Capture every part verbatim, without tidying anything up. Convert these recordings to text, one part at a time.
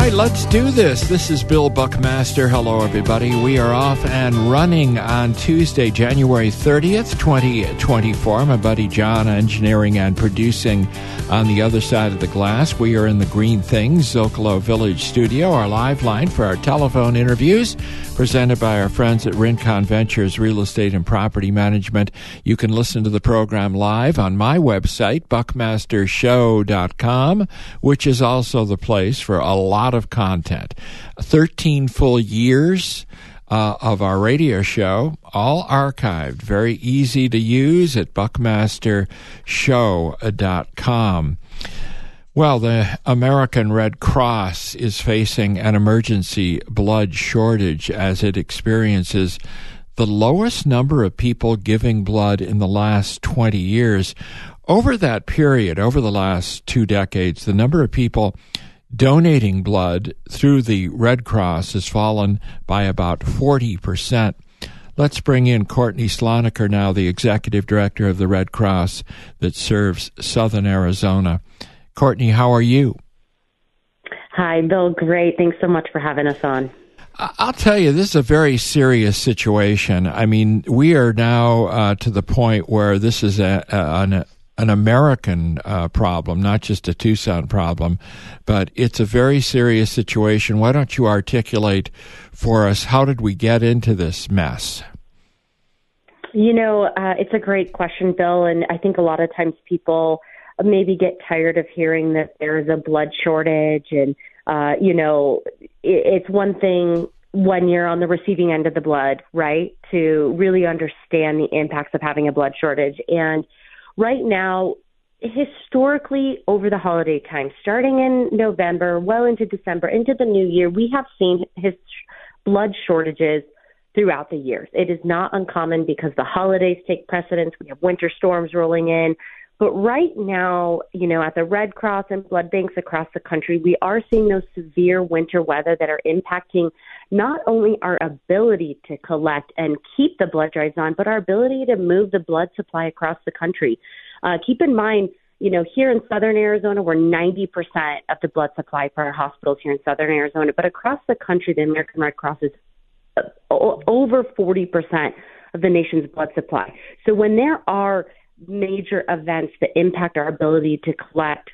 right, let's do this. This is Bill Buckmaster. Hello, everybody. We are off and running on Tuesday, January thirtieth, twenty twenty-four. My buddy John, engineering and producing on the other side of the glass. We are in the Green Things Zocalo Village studio, our live line for our telephone interviews, presented by our friends at Rincon Ventures Real Estate and Property Management. You can listen to the program live on my website, buckmaster show dot com, which is also the place for a lot of content. thirteen full years uh, of our radio show, all archived, very easy to use at buckmaster show dot com. Well, the American Red Cross is facing an emergency blood shortage as it experiences the lowest number of people giving blood in the last twenty years. Over that period, over the last two decades, the number of people donating blood through the Red Cross has fallen by about forty percent. Let's bring in Courtney Sloniker now, the executive director of the Red Cross that serves Southern Arizona. Courtney, how are you? Hi, Bill. Great. Thanks so much for having us on. I'll tell you, this is a very serious situation. I mean, we are now uh, to the point where this is a, a, an, an American uh, problem, not just a Tucson problem, but it's a very serious situation. Why don't you articulate for us, how did we get into this mess? You know, uh, it's a great question, Bill, and I think a lot of times people maybe get tired of hearing that there's a blood shortage. And, uh, you know, it, it's one thing when you're on the receiving end of the blood, right, to really understand the impacts of having a blood shortage. And right now, historically, over the holiday time, starting in November, well into December, into the new year, we have seen his blood shortages throughout the years. It is not uncommon because the holidays take precedence. We have winter storms rolling in. But right now, you know, at the Red Cross and blood banks across the country, we are seeing those severe winter weather that are impacting not only our ability to collect and keep the blood drives on, but our ability to move the blood supply across the country. Uh, keep in mind, you know, here in Southern Arizona, we're ninety percent of the blood supply for our hospitals here in Southern Arizona. But across the country, the American Red Cross is over forty percent of the nation's blood supply. So when there are major events that impact our ability to collect,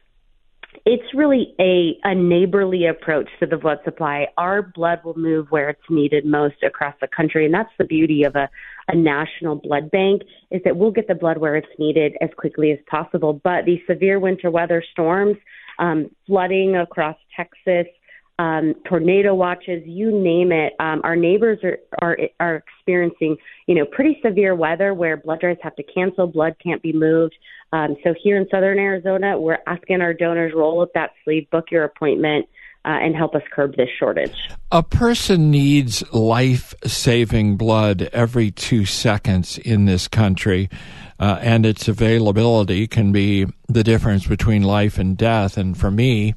it's really a, a neighborly approach to the blood supply. Our blood will move where it's needed most across the country, and that's the beauty of a, a national blood bank, is that we'll get the blood where it's needed as quickly as possible. But these severe winter weather storms, um, flooding across Texas, Um, tornado watches, you name it. Um, our neighbors are, are are experiencing, you know, pretty severe weather where blood drives have to cancel, blood can't be moved. Um, so here in Southern Arizona, we're asking our donors, roll up that sleeve, book your appointment, uh, and help us curb this shortage. A person needs life-saving blood every two seconds in this country, uh, and its availability can be the difference between life and death. And for me,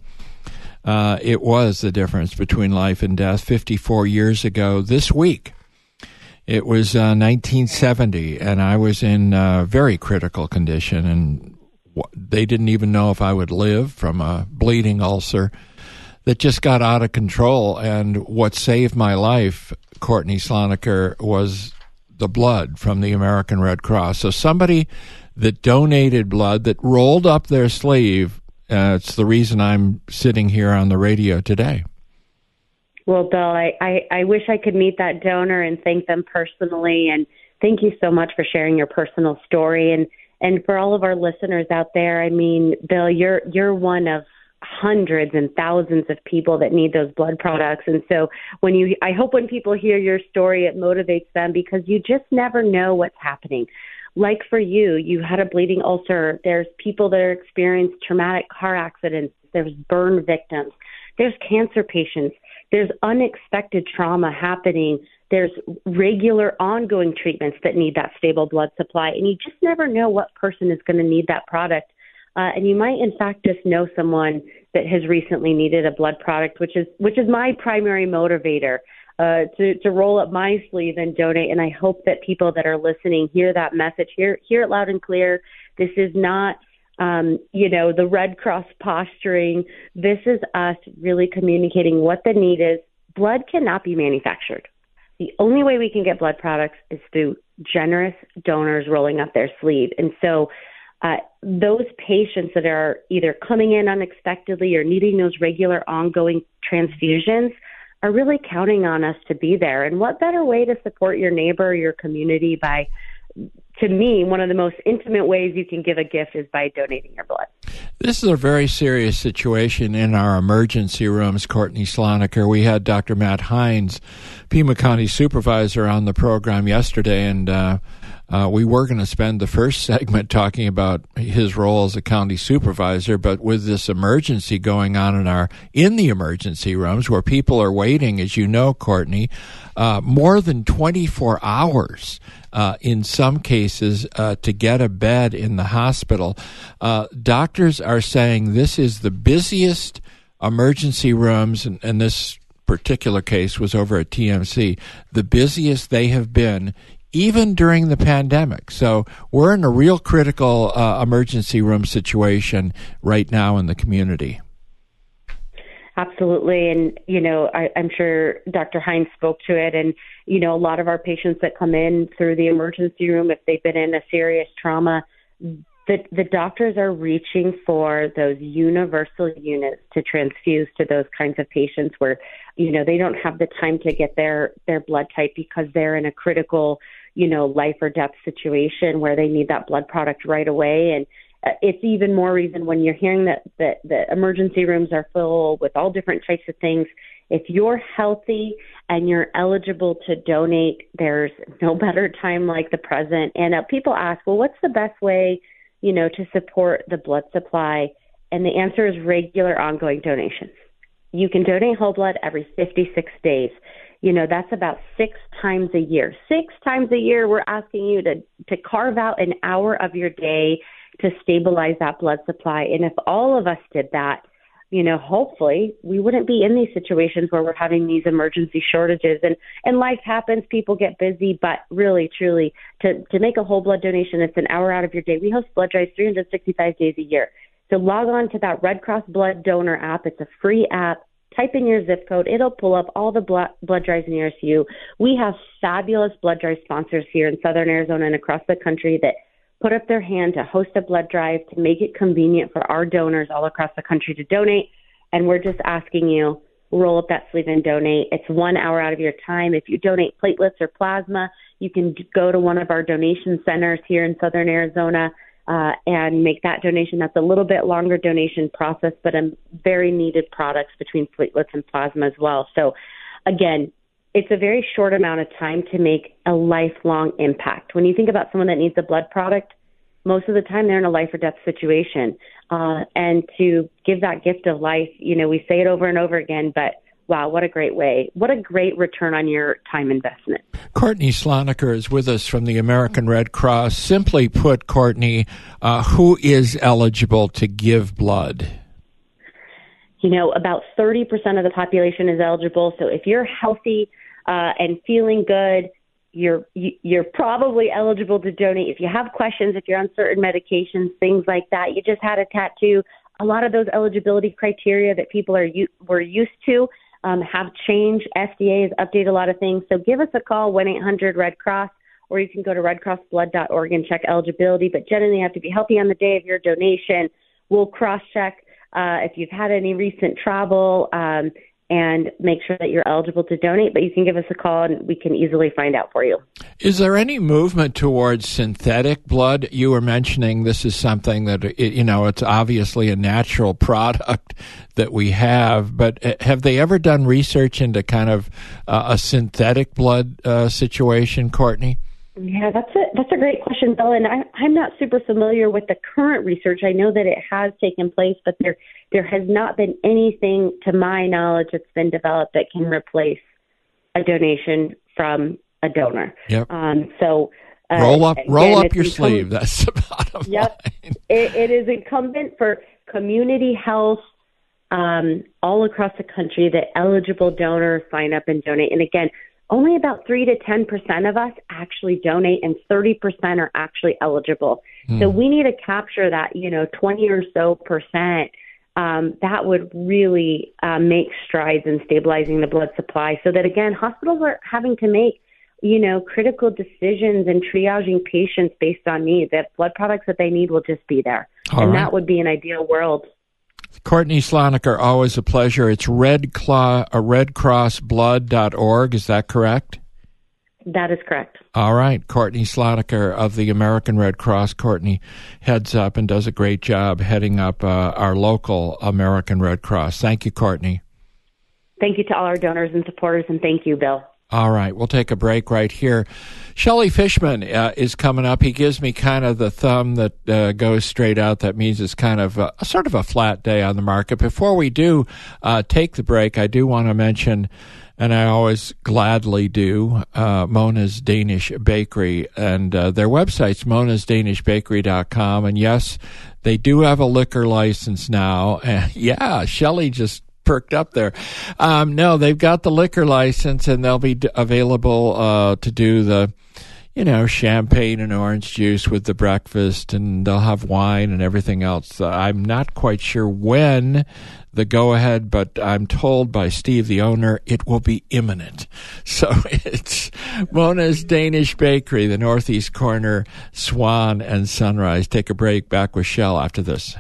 Uh, it was the difference between life and death fifty-four years ago this week. It was uh, nineteen seventy, and I was in uh, very critical condition, and w- they didn't even know if I would live from a bleeding ulcer that just got out of control. And what saved my life, Courtney Sloniker, was the blood from the American Red Cross. So somebody that donated blood, that rolled up their sleeve, Uh, it's the reason I'm sitting here on the radio today. Well, Bill, I, I, I wish I could meet that donor and thank them personally. And thank you so much for sharing your personal story. And, and for all of our listeners out there, I mean, Bill, you're you're one of hundreds and thousands of people that need those blood products. And so when you, I hope when people hear your story, it motivates them, because you just never know what's happening. Like for you, you had a bleeding ulcer. There's people that are experienced traumatic car accidents. There's burn victims. There's cancer patients. There's unexpected trauma happening. There's regular ongoing treatments that need that stable blood supply. And you just never know what person is going to need that product. Uh, and you might, in fact, just know someone that has recently needed a blood product, which is which is my primary motivator. Uh, to, to roll up my sleeve and donate. And I hope that people that are listening hear that message, hear, hear it loud and clear. This is not um, you know, the Red Cross posturing. This is us really communicating what the need is. Blood cannot be manufactured. The only way we can get blood products is through generous donors rolling up their sleeve. And so uh, those patients that are either coming in unexpectedly or needing those regular ongoing transfusions are really counting on us to be there. And what better way to support your neighbor, your community by, to me, one of the most intimate ways you can give a gift is by donating your blood. This is a very serious situation in our emergency rooms, Courtney Sloniker. We had Doctor Matt Hines, Pima County Supervisor, on the program yesterday, and uh, uh, we were going to spend the first segment talking about his role as a county supervisor, but with this emergency going on in our in the emergency rooms where people are waiting, as you know, Courtney, uh, more than twenty-four hours Uh, in some cases, uh, to get a bed in the hospital. Uh, doctors are saying this is the busiest emergency rooms, and, and this particular case was over at T M C, the busiest they have been even during the pandemic. So we're in a real critical uh, emergency room situation right now in the community. Absolutely. And, you know, I, I'm sure Doctor Hines spoke to it. And, you know, a lot of our patients that come in through the emergency room, if they've been in a serious trauma, the, the doctors are reaching for those universal units to transfuse to those kinds of patients where, you know, they don't have the time to get their, their blood type because they're in a critical, you know, life or death situation where they need that blood product right away. And it's even more reason when you're hearing that, that the emergency rooms are full with all different types of things. If you're healthy and you're eligible to donate, there's no better time like the present. And uh, people ask, well, what's the best way, you know, to support the blood supply? And the answer is regular ongoing donations. You can donate whole blood every fifty-six days. You know, that's about six times a year. Six times a year, we're asking you to, to carve out an hour of your day to stabilize that blood supply. And if all of us did that, you know, hopefully we wouldn't be in these situations where we're having these emergency shortages. And, and life happens, people get busy, but really, truly, to, to make a whole blood donation, it's an hour out of your day. We host blood drives three hundred sixty-five days a year. So log on to that Red Cross Blood Donor app. It's a free app. Type in your zip code. It'll pull up all the blood, blood drives nearest you. We have fabulous blood drive sponsors here in Southern Arizona and across the country that put up their hand to host a blood drive to make it convenient for our donors all across the country to donate. And we're just asking you, roll up that sleeve and donate. It's one hour out of your time. If you donate platelets or plasma, you can go to one of our donation centers here in Southern Arizona uh, and make that donation. That's a little bit longer donation process, but a very needed products between platelets and plasma as well. So again, it's a very short amount of time to make a lifelong impact. When you think about someone that needs a blood product, most of the time they're in a life or death situation. Uh, and to give that gift of life, you know, we say it over and over again, but wow, what a great way. What a great return on your time investment. Courtney Sloniker is with us from the American Red Cross. Simply put, Courtney, uh, who is eligible to give blood? You know, about thirty percent of the population is eligible. So if you're healthy uh, and feeling good, you're you're probably eligible to donate. If you have questions, if you're on certain medications, things like that, you just had a tattoo, a lot of those eligibility criteria that people are were used to um, have changed. F D A has updated a lot of things. So give us a call, one eight hundred red cross, or you can go to red cross blood dot org and check eligibility. But generally, you have to be healthy on the day of your donation. We'll cross-check uh, if you've had any recent travel, um, and make sure that you're eligible to donate. But you can give us a call and we can easily find out for you. Is there any movement towards synthetic blood? You were mentioning this is something that, you know, it's obviously a natural product that we have, but have they ever done research into kind of uh, a synthetic blood uh, situation, Courtney? Yeah, that's a, that's a great question, Bill. And I, I'm not super familiar with the current research. I know that it has taken place, but there there has not been anything, to my knowledge, that's been developed that can replace a donation from a donor. Yep. Um, so uh, roll up, roll again, up your sleeve. That's the bottom yep. line. It, it is incumbent for community health um, all across the country that eligible donors sign up and donate. And again, only about three to ten percent of us actually donate, and thirty percent are actually eligible. Mm. So we need to capture that, you know, twenty or so percent. Um, that would really uh, make strides in stabilizing the blood supply so that, again, hospitals are having to make, you know, critical decisions and triaging patients based on need. That blood products that they need will just be there. All and right. That would be an ideal world. Courtney Sloniker, always a pleasure. It's Red Claw, uh, red cross blood dot org. Is that correct? That is correct. All right. Courtney Sloniker of the American Red Cross. Courtney heads up and does a great job heading up uh, our local American Red Cross. Thank you, Courtney. Thank you to all our donors and supporters, and thank you, Bill. All right, we'll take a break right here. Shelley Fishman uh, is coming up. He gives me kind of the thumb that uh, goes straight out. That means it's kind of a, a sort of a flat day on the market. Before we do uh, take the break, I do want to mention, and I always gladly do, uh, Mona's Danish Bakery. And uh, their website's monas danish bakery dot com. And yes, they do have a liquor license now. And yeah, Shelley just perked up there. Um, no, they've got the liquor license, and they'll be d- available uh, to do the, you know, champagne and orange juice with the breakfast, and they'll have wine and everything else. Uh, I'm not quite sure when the go-ahead, but I'm told by Steve, the owner, it will be imminent. So it's Mona's Danish Bakery, the northeast corner, Swan and Sunrise. Take a break. Back with Shell after this.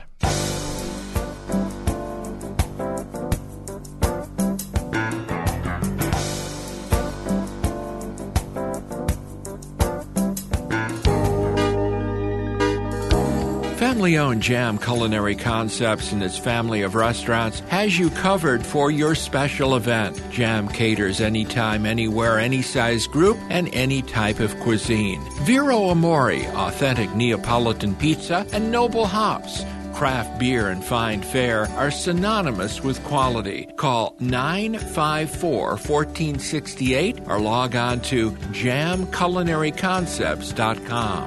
Family-owned Jam Culinary Concepts and its family of restaurants has you covered for your special event. Jam caters anytime, anywhere, any size group, and any type of cuisine. Vero Amore, authentic Neapolitan pizza, and Noble Hops. Craft beer and fine fare are synonymous with quality. Call nine five four, one four six eight or log on to jam culinary concepts dot com.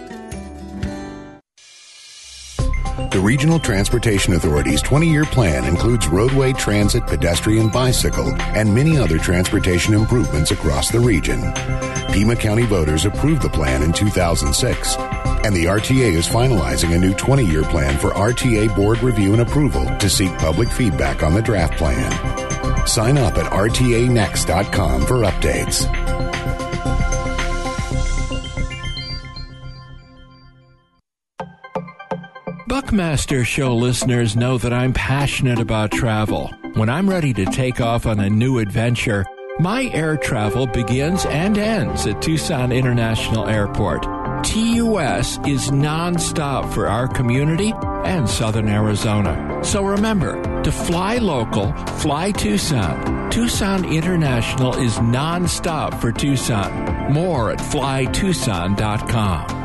The Regional Transportation Authority's twenty-year plan includes roadway, transit, pedestrian, bicycle, and many other transportation improvements across the region. Pima County voters approved the plan in two thousand six, and the R T A is finalizing a new twenty-year plan for R T A board review and approval to seek public feedback on the draft plan. Sign up at r t a next dot com for updates. Buckmaster Show listeners know that I'm passionate about travel. When I'm ready to take off on a new adventure, my air travel begins and ends at Tucson International Airport. T U S is nonstop for our community and Southern Arizona. So remember, to fly local, fly Tucson. Tucson International is nonstop for Tucson. More at fly tucson dot com.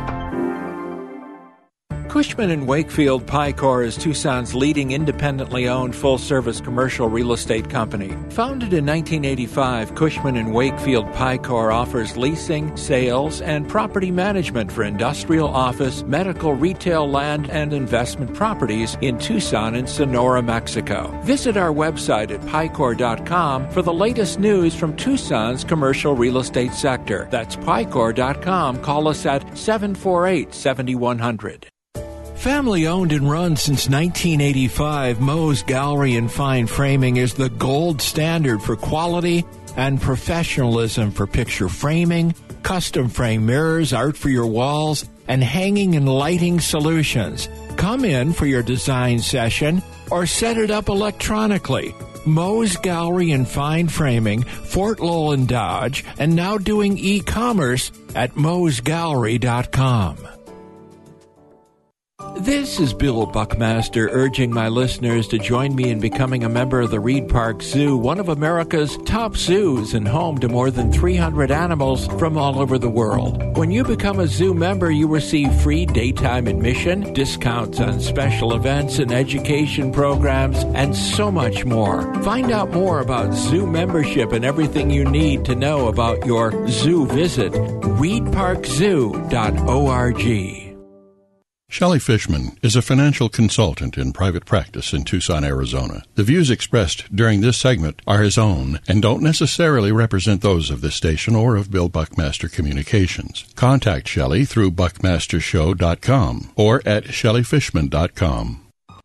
Cushman and Wakefield Picor is Tucson's leading independently owned full-service commercial real estate company. Founded in nineteen eighty-five, Cushman and Wakefield Picor offers leasing, sales, and property management for industrial, office, medical, retail, land, and investment properties in Tucson and Sonora, Mexico. Visit our website at picor dot com for the latest news from Tucson's commercial real estate sector. That's picor dot com. Call us at seven four eight, seven one zero zero. Family owned and run since nineteen eighty-five, Moe's Gallery and Fine Framing is the gold standard for quality and professionalism for picture framing, custom frame mirrors, art for your walls, and hanging and lighting solutions. Come in for your design session or set it up electronically. Moe's Gallery and Fine Framing, Fort Lowell and Dodge, and now doing e-commerce at moes gallery dot com. This is Bill Buckmaster urging my listeners to join me in becoming a member of the Reed Park Zoo, one of America's top zoos and home to more than three hundred animals from all over the world. When you become a zoo member, you receive free daytime admission, discounts on special events and education programs, and so much more. Find out more about zoo membership and everything you need to know about your zoo visit. reed park zoo dot org. Shelley Fishman is a financial consultant in private practice in Tucson, Arizona. The views expressed during this segment are his own and don't necessarily represent those of this station or of Bill Buckmaster Communications. Contact Shelley through buckmaster show dot com or at shelley fishman dot com.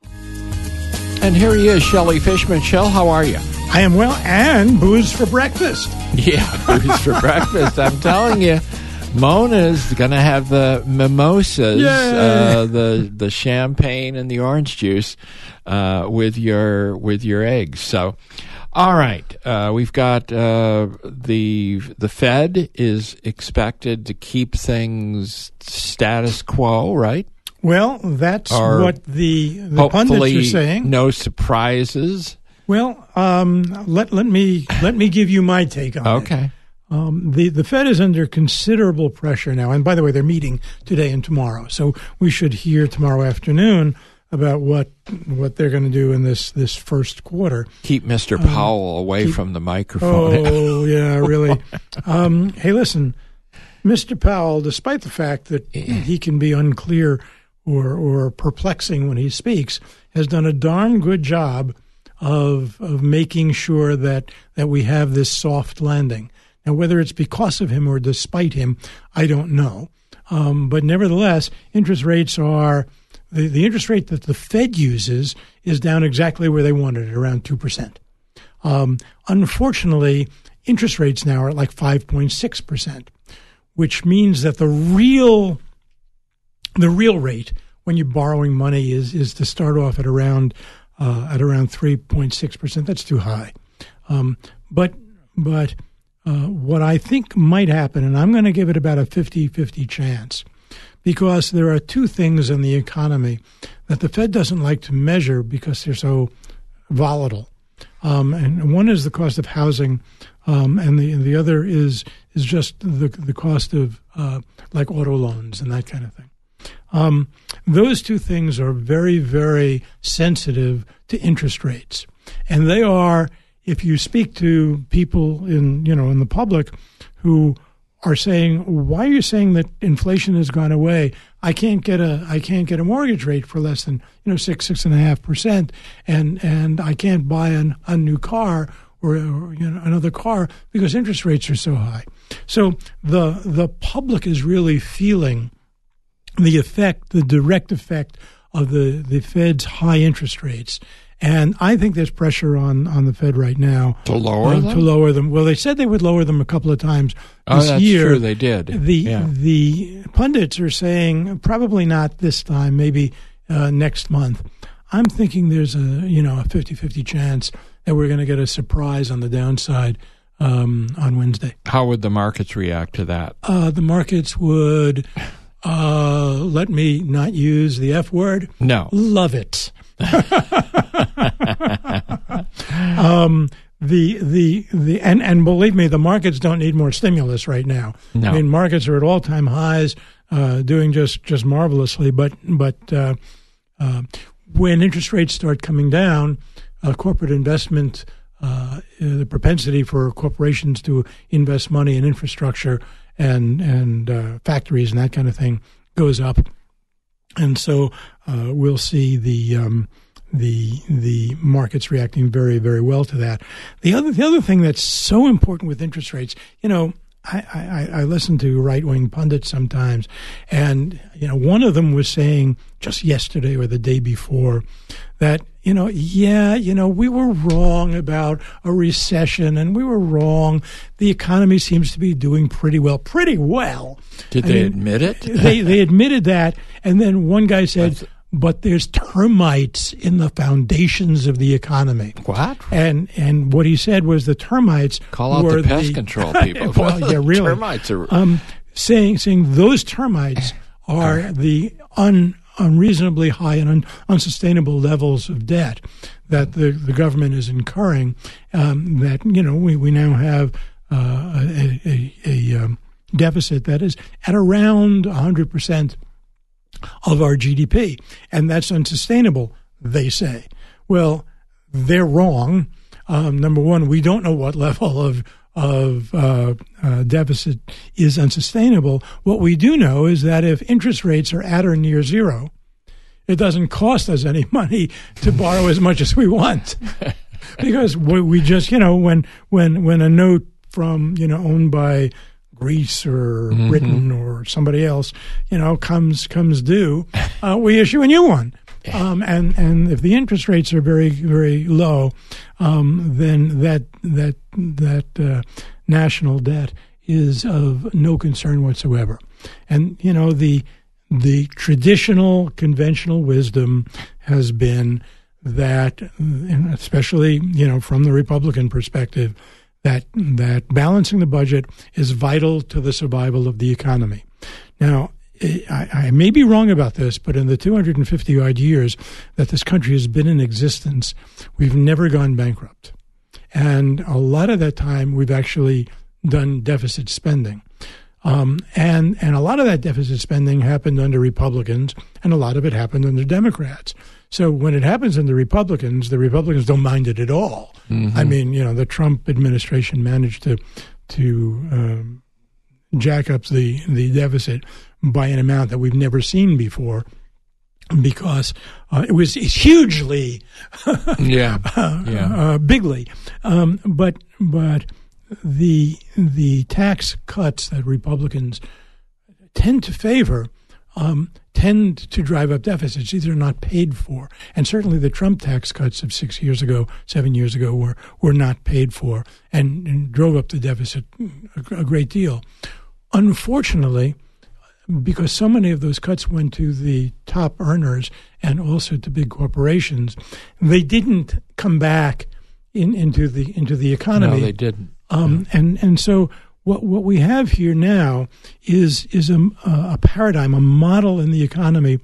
And here he is, Shelley Fishman. Shell, how are you? I am well, and booze for breakfast. Yeah, booze for breakfast. I'm telling you. Mona's going to have the mimosas, uh, the the champagne and the orange juice uh, with your with your eggs. So, all right, uh, we've got uh, the the Fed is expected to keep things status quo, right? Well, that's or what the the pundits are saying. No surprises. Well, um, let let me let me give you my take on it. Okay. Um, the, the Fed is under considerable pressure now. And by the way, they're meeting today and tomorrow. So we should hear tomorrow afternoon about what what they're going to do in this, this first quarter. Keep Mister Powell um, away keep, from the microphone. Oh, yeah, really. um, hey, listen, Mister Powell, despite the fact that he can be unclear or, or perplexing when he speaks, has done a darn good job of of making sure that, that we have this soft landing. Now, whether it's because of him or despite him, I don't know. Um, but nevertheless, interest rates are the, the interest rate that the Fed uses is down exactly where they wanted it, around two percent. Um, unfortunately, interest rates now are at like five point six percent, which means that the real the real rate when you're borrowing money is is to start off at around uh, at around three point six percent. That's too high. Um, but but Uh, what I think might happen, and I'm going to give it about a fifty-fifty chance, because there are two things in the economy that the Fed doesn't like to measure because they're so volatile. Um, and one is the cost of housing, um, and the and the other is is just the the cost of uh, like auto loans and that kind of thing. Um, those two things are very, very sensitive to interest rates, and they are. If you speak to people in, you know, in the public who are saying, "Why are you saying that inflation has gone away? I can't get a I can't get a mortgage rate for less than, you know, six six and a half percent, and and I can't buy an, a new car or, or you know another car because interest rates are so high." So the the public is really feeling the effect, the direct effect of the the Fed's high interest rates. And I think there's pressure on, on the Fed right now to lower uh, them. To lower them. Well, they said they would lower them a couple of times oh, this that's year. True, they did. The yeah. the pundits are saying probably not this time, maybe uh, next month. I'm thinking there's a you know a fifty-fifty chance that we're going to get a surprise on the downside um, on Wednesday. How would the markets react to that? Uh, the markets would uh, let me not use the F word. No, love it. um, the the the and, and believe me, the markets don't need more stimulus right now. No. I mean, markets are at all time highs, uh, doing just, just marvelously. But but uh, uh, when interest rates start coming down, uh, corporate investment, uh, the propensity for corporations to invest money in infrastructure and and uh, factories and that kind of thing goes up. And so uh, we'll see the um, the the markets reacting very, very well to that. The other the other thing that's so important with interest rates, you know, I, I, I listen to right wing pundits sometimes, and you know, one of them was saying just yesterday or the day before that, you know, yeah, you know, we were wrong about a recession, and we were wrong. The economy seems to be doing pretty well, pretty well. Did I they mean, admit it? they they admitted that, and then one guy said, That's... "But there's termites in the foundations of the economy." What? And and what he said was the termites call out were the pest the, control people. Well, yeah, really. Termites are um, saying saying those termites are the un. unreasonably high and un, unsustainable levels of debt that the, the government is incurring, um, that, you know, we, we now have uh, a, a, a um, deficit that is at around one hundred percent of our G D P, and that's unsustainable, they say. Well, they're wrong. Um, number one, we don't know what level of of uh, uh, deficit is unsustainable. What we do know is that if interest rates are at or near zero, it doesn't cost us any money to borrow as much as we want, because we, we just, you know, when when when a note from, you know, owned by Greece or mm-hmm. Britain or somebody else, you know, comes comes due, uh, we issue a new one. Um, and, and if the interest rates are very, very low, um, then that that that uh, national debt is of no concern whatsoever. And, you know, the the traditional, conventional wisdom has been that, and especially, you know, from the Republican perspective, that that balancing the budget is vital to the survival of the economy. Now, I, I may be wrong about this, but in the two hundred fifty odd years that this country has been in existence, we've never gone bankrupt. And a lot of that time, we've actually done deficit spending. Um, and, and a lot of that deficit spending happened under Republicans, and a lot of it happened under Democrats. So when it happens under Republicans, the Republicans don't mind it at all. Mm-hmm. I mean, you know, the Trump administration managed to to um, jack up the, the deficit by an amount that we've never seen before, because uh, it was hugely, yeah, yeah. Uh, bigly. Um, but but the the tax cuts that Republicans tend to favor um, tend to drive up deficits. These are not paid for, and certainly the Trump tax cuts of six years ago, seven years ago, were were not paid for, and, and drove up the deficit a, a great deal. Unfortunately, because so many of those cuts went to the top earners and also to big corporations, they didn't come back in, into the into the economy. No, they didn't. Um, yeah. And and so what what we have here now is is a, a paradigm, a model in the economy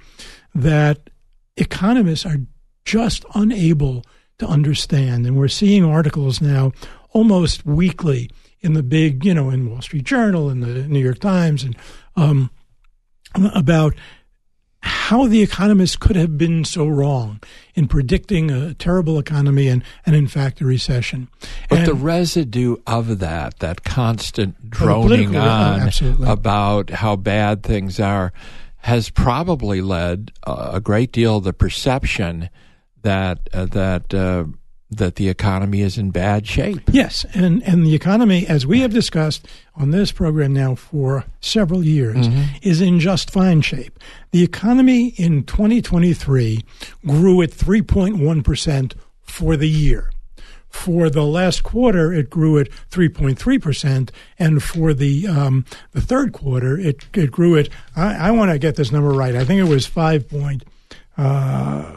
that economists are just unable to understand, and we're seeing articles now almost weekly in the big, you know, in Wall Street Journal and the New York Times, and um, about how the economists could have been so wrong in predicting a terrible economy and, and in fact, a recession. But and, the residue of that, that constant droning on absolutely. about how bad things are, has probably led uh, a great deal of the perception that uh, that uh, that the economy is in bad shape. Yes, and, and the economy, as we have discussed on this program now for several years, mm-hmm. is in just fine shape. The economy in twenty twenty-three grew at three point one percent for the year. For the last quarter, it grew at three point three percent, and for the um, the third quarter, it, it grew at, I, I want to get this number right, I think it was five point, uh,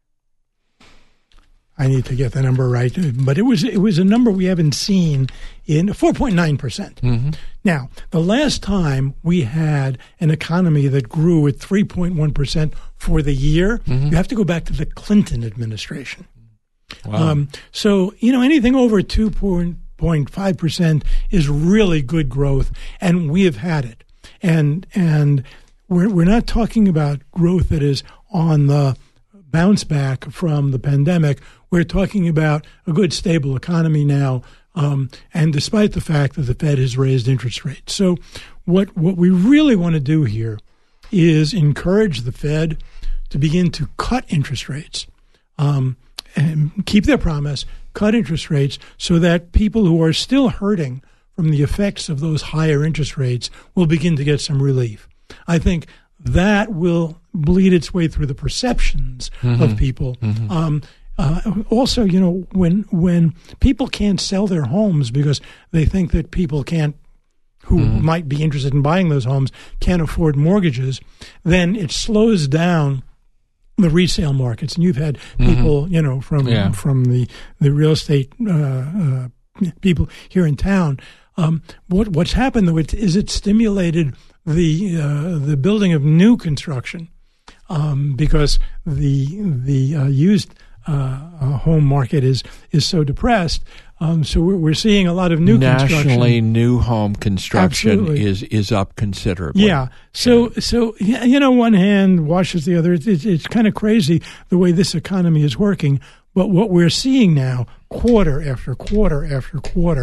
I need to get the number right, but it was it was a number we haven't seen in four point nine percent. Mm-hmm. Now, the last time we had an economy that grew at three point one percent for the year, mm-hmm. you have to go back to the Clinton administration. Wow. Um, so, you know, anything over two point five percent is really good growth, and we have had it. And and we're we're not talking about growth that is on the bounce back from the pandemic. We're talking about a good, stable economy now, um, and despite the fact that the Fed has raised interest rates. So what what we really want to do here is encourage the Fed to begin to cut interest rates, um, and keep their promise, cut interest rates, so that people who are still hurting from the effects of those higher interest rates will begin to get some relief. I think that will bleed its way through the perceptions mm-hmm. of people. Mm-hmm. Um, uh, also, you know, when when people can't sell their homes because they think that people can't, who mm-hmm. might be interested in buying those homes, can't afford mortgages, then it slows down the resale markets. And you've had people, mm-hmm. you know, from yeah. from the, the real estate uh, uh, people here in town. Um, what what's happened, though, it, is it stimulated the uh, the building of new construction, um, because the the uh, used uh, home market is is so depressed. Um, so we're, we're seeing a lot of new Nationally, construction. Nationally, new home construction Absolutely. is is up considerably. Yeah. So yeah. so you know, one hand washes the other. It's, it's, it's kind of crazy the way this economy is working. But what we're seeing now, quarter after quarter after quarter,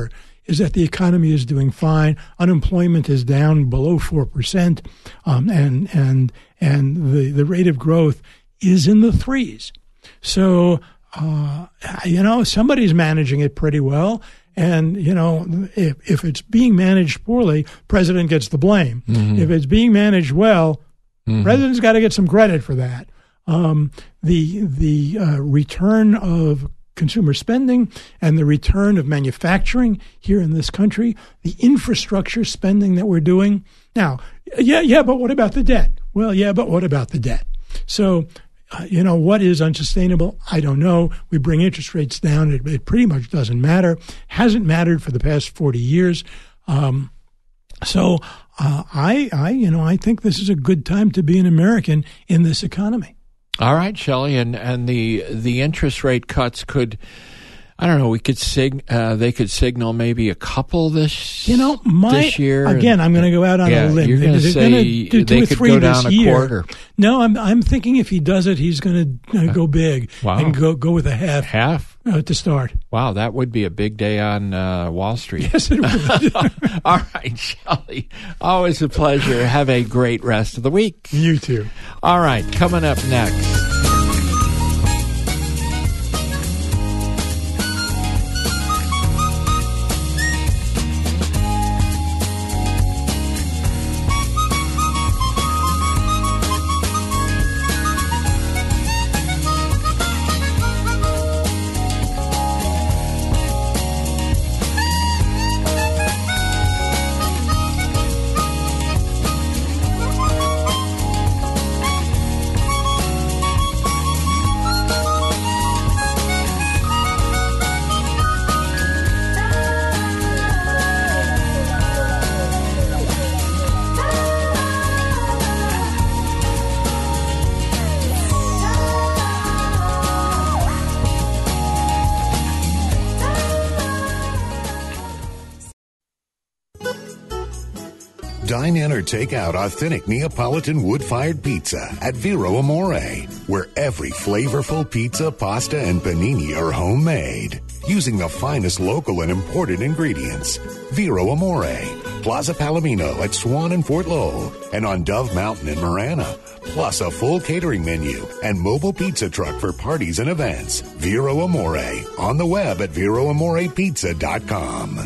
is that the economy is doing fine. Unemployment is down below four percent, um, and and and the, the rate of growth is in the threes. So, uh, you know, somebody's managing it pretty well. And, you know, if, if it's being managed poorly, president gets the blame. Mm-hmm. If it's being managed well, mm-hmm. president's got to get some credit for that. Um, the the uh, return of consumer spending and the return of manufacturing here in this country, the infrastructure spending that we're doing. Now, yeah, yeah, but what about the debt? Well, yeah, but what about the debt? So, uh, you know, what is unsustainable? I don't know. We bring interest rates down. It, it pretty much doesn't matter. Hasn't mattered for the past forty years. Um, so uh, I, I, you know, I think this is a good time to be an American in this economy. All right, Shelley, and, and the the interest rate cuts could, I don't know, we could sig, uh, they could signal maybe a couple this you know my, this year. Again, I'm going to go out on yeah, a limb. You're going to say do they could go down a year. quarter. No, I'm I'm thinking if he does it, he's going to uh, go big wow. and go go with a half half uh, to start. Wow, that would be a big day on uh, Wall Street. Yes, it would. All right, Shelley, always a pleasure. Have a great rest of the week. You too. All right, coming up next. Dine in or take out authentic Neapolitan wood-fired pizza at Vero Amore, where every flavorful pizza, pasta, and panini are homemade, using the finest local and imported ingredients. Vero Amore, Plaza Palomino at Swan and Fort Lowell, and on Dove Mountain in Marana, plus a full catering menu and mobile pizza truck for parties and events. Vero Amore, on the web at vero amore pizza dot com.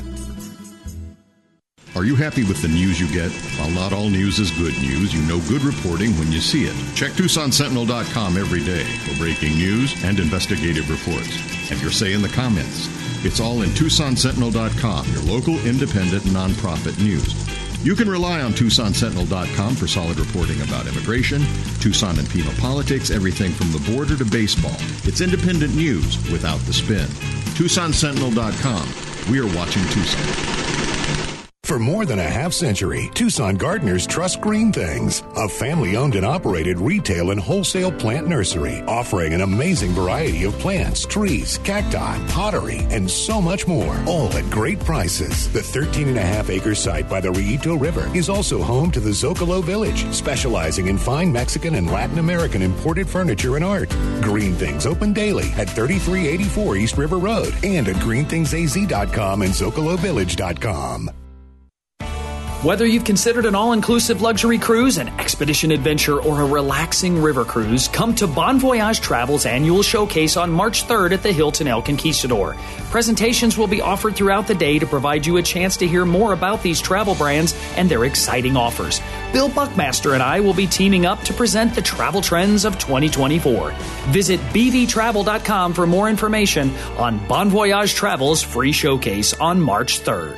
Are you happy with the news you get? While not all news is good news, you know good reporting when you see it. Check Tucson Sentinel dot com every day for breaking news and investigative reports. Have your say in the comments. It's all in Tucson Sentinel dot com, your local independent nonprofit news. You can rely on Tucson Sentinel dot com for solid reporting about immigration, Tucson and Pima politics, everything from the border to baseball. It's independent news without the spin. Tucson Sentinel dot com. We are watching Tucson. For more than a half century, Tucson gardeners trust Green Things, a family-owned and operated retail and wholesale plant nursery, offering an amazing variety of plants, trees, cacti, pottery, and so much more, all at great prices. The thirteen and a half acre site by the Rillito River is also home to the Zocalo Village, specializing in fine Mexican and Latin American imported furniture and art. Green Things open daily at thirty-three eighty-four East River Road and at green things a z dot com and zocalo village dot com. Whether you've considered an all-inclusive luxury cruise, an expedition adventure, or a relaxing river cruise, come to Bon Voyage Travel's annual showcase on March third at the Hilton El Conquistador. Presentations will be offered throughout the day to provide you a chance to hear more about these travel brands and their exciting offers. Bill Buckmaster and I will be teaming up to present the travel trends of twenty twenty-four. Visit b v travel dot com for more information on Bon Voyage Travel's free showcase on March third.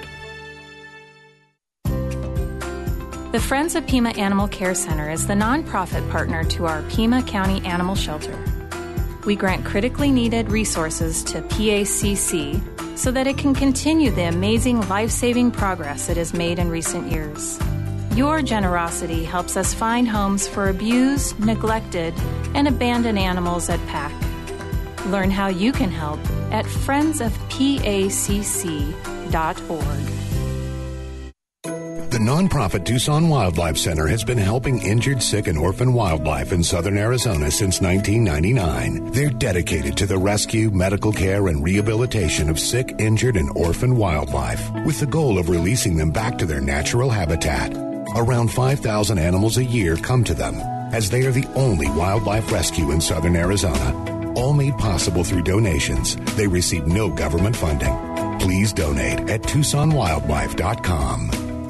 The Friends of Pima Animal Care Center is the nonprofit partner to our Pima County Animal Shelter. We grant critically needed resources to P A C C so that it can continue the amazing life-saving progress it has made in recent years. Your generosity helps us find homes for abused, neglected, and abandoned animals at P A C. Learn how you can help at friends of p a c c dot org. The nonprofit Tucson Wildlife Center has been helping injured, sick, and orphan wildlife in southern Arizona since nineteen ninety-nine. They're dedicated to the rescue, medical care, and rehabilitation of sick, injured, and orphan wildlife, with the goal of releasing them back to their natural habitat. Around five thousand animals a year come to them, as they are the only wildlife rescue in southern Arizona. All made possible through donations. They receive no government funding. Please donate at Tucson Wildlife dot com.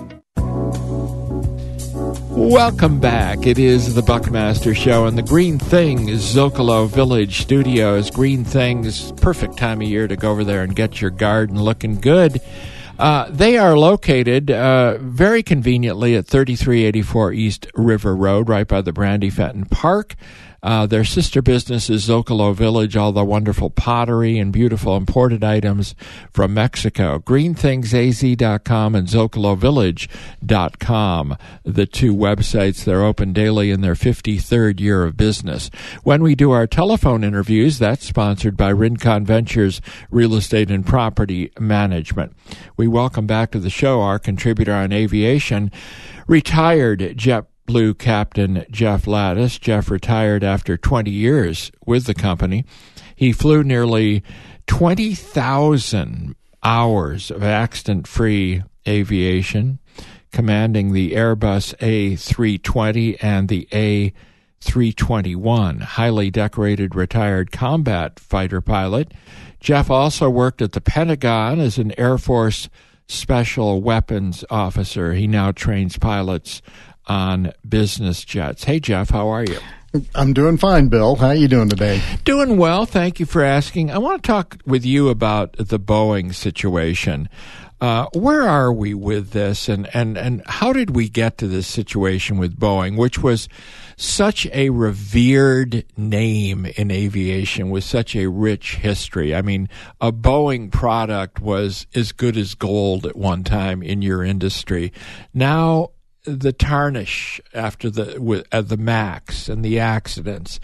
Welcome back. It is the Buckmaster Show in the Green Things Zocalo Village Studios. Green Things, perfect time of year to go over there and get your garden looking good. Uh, they are located uh, very conveniently at thirty-three eighty-four East River Road, right by the Brandy Fenton Park. Uh, their sister business is Zocalo Village, all the wonderful pottery and beautiful imported items from Mexico. green things a z dot com and zocalo village dot com, the two websites. They're open daily in their fifty-third year of business. When we do our telephone interviews, that's sponsored by Rincon Ventures Real Estate and Property Management. We welcome back to the show our contributor on aviation, retired JetBlue Captain Jeff Lattice. Jeff retired after twenty years with the company. He flew nearly twenty thousand hours of accident-free aviation, commanding the Airbus A three twenty and the A three twenty-one. Highly decorated retired combat fighter pilot. Jeff also worked at the Pentagon as an Air Force Special Weapons Officer. He now trains pilots on business jets. Hey, Jeff, how are you? I'm doing fine, Bill. How are you doing today? Doing well. Thank you for asking. I want to talk with you about the Boeing situation. Uh, where are we with this, and, and, and how did we get to this situation with Boeing, which was such a revered name in aviation with such a rich history? I mean, a Boeing product was as good as gold at one time in your industry. Now, the tarnish after the with uh, the MAX and the accidents,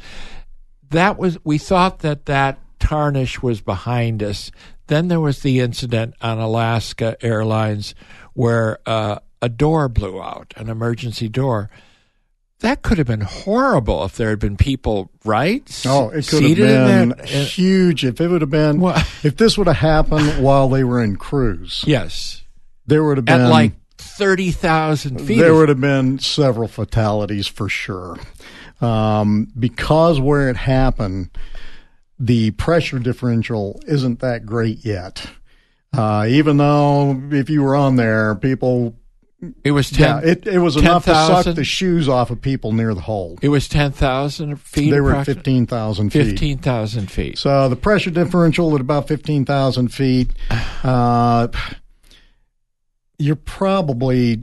that was we thought that that tarnish was behind us. Then there was the incident on Alaska Airlines where uh, a door blew out, an emergency door. That could have been horrible if there had been people, right? Oh, it could have been huge. If it would have been, well, if this would have happened while they were in cruise. Yes. There would have been. At like thirty thousand feet. There would have been several fatalities for sure. Um, because where it happened, the pressure differential isn't that great yet. Uh, even though if you were on there, people... It was ten. Yeah, it, it was ten, enough thousand? To suck the shoes off of people near the hole. It was ten thousand feet? They were at fifteen thousand feet. fifteen thousand feet. So the pressure differential at about fifteen thousand feet, uh, you're probably,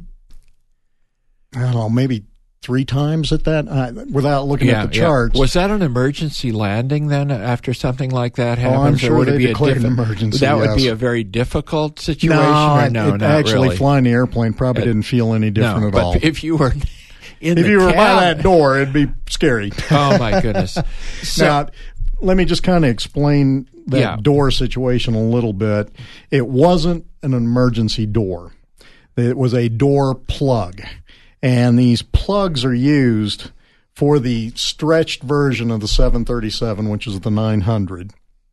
I don't know, maybe three times at that uh, without looking yeah, at the charts. Yeah. Was that an emergency landing then after something like that happens? Oh, I'm sure would they it be declared a diff- an emergency. That yes. would be a very difficult situation? No, or no it, not actually really? Flying the airplane probably it, didn't feel any different no, at but all. if you were in if the you were cab, by that door, it'd be scary. Oh, my goodness. So, now, let me just kind of explain that yeah. door situation a little bit. It wasn't an emergency door. It was a door plug. And these plugs are used for the stretched version of the seven thirty-seven, which is the nine hundred.